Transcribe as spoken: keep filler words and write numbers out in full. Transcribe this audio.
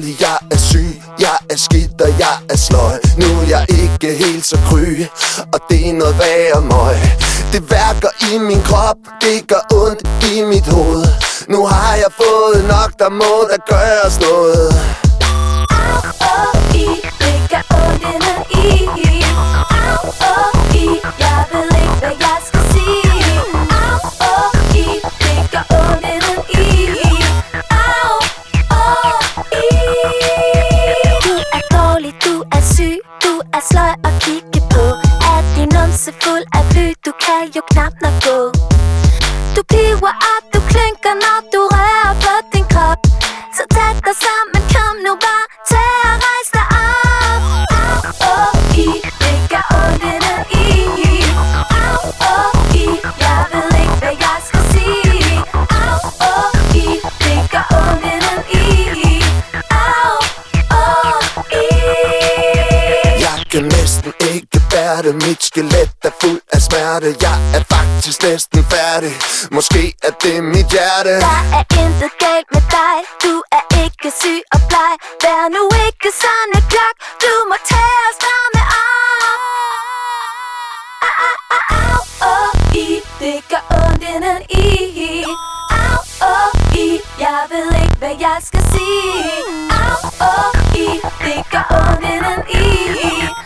dårlig, jeg er syg, jeg er skidt og jeg er sløj. Nu er jeg ikke helt så kry, og det er noget værre møg. Det værker i min krop, det gør ondt i mit hoved. Nu har jeg fået nok, der må der gøres noget. Au, oh, i, det gør ondt indeni. Au, oh, i, jeg ved ikke hvad jeg skal sige. Au, oh, i, det gør ondt indeni. Au, oh, i. Du er dårlig, du er syg, du er sløj at kigge på. Er din numse fuld af bly, du kan jo knap nok gå. Du piver op, du klynker, når du rører på din krop. Så tag dig sammen, kom nu bare, tag og rejs dig op. Au, oh, i, det gør ondt indeni. Au, oh, i, jeg ved ikke hvad jeg skal sige. Au, oh, i, det gør ondt indeni. Au, oh, i. Jeg kan næsten ikke bære det, mit skelet er fuld af smerte. Jeg er faktisk næsten færdig, måske er det mit hjerte. Der er intet galt med dig, du er ikke syg og bleg. Vær nu ikke sådan et klok, du må tage og stramme op. Au, au, au, oh, i, det gør ondt indeni. Au, oh, i, jeg ved ikke hvad jeg skal sige. Au, oh, i, det gør ondt indeni.